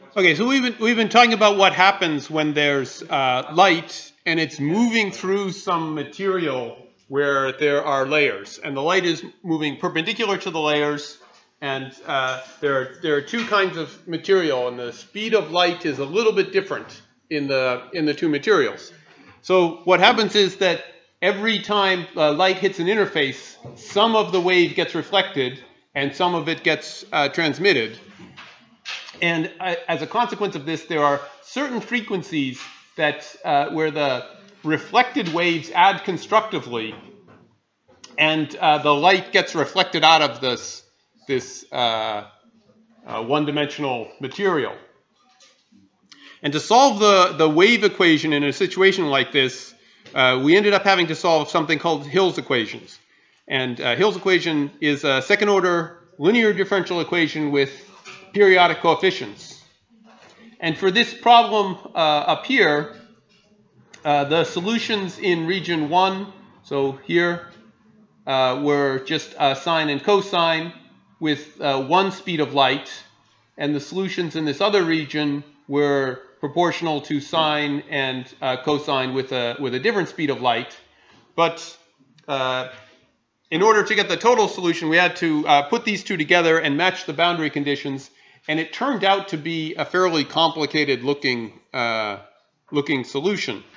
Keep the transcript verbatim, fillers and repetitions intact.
Okay, so we've been, we've been talking about what happens when there's uh, light and it's moving through some material where there are layers. And the light is moving perpendicular to the layers. And uh, there, are, there are two kinds of material. And the speed of light is a little bit different in the, in the two materials. So what happens is that every time uh, light hits an interface, some of the wave gets reflected and some of it gets uh, transmitted. And uh, as a consequence of this, there are certain frequencies that uh, where the reflected waves add constructively, and uh, the light gets reflected out of this this uh, uh, one-dimensional material. And to solve the the wave equation in a situation like this, uh, we ended up having to solve something called Hill's equations. And uh, Hill's equation is a second-order linear differential equation with periodic coefficients. And for this problem uh, up here, uh, the solutions in region one, so here uh, were just uh, sine and cosine with uh, one speed of light, and the solutions in this other region were proportional to sine and uh, cosine with a, with a different speed of light. But uh, in order to get the total solution, we had to uh, put these two together and match the boundary conditions. And it turned out to be a fairly complicated looking, uh, looking solution.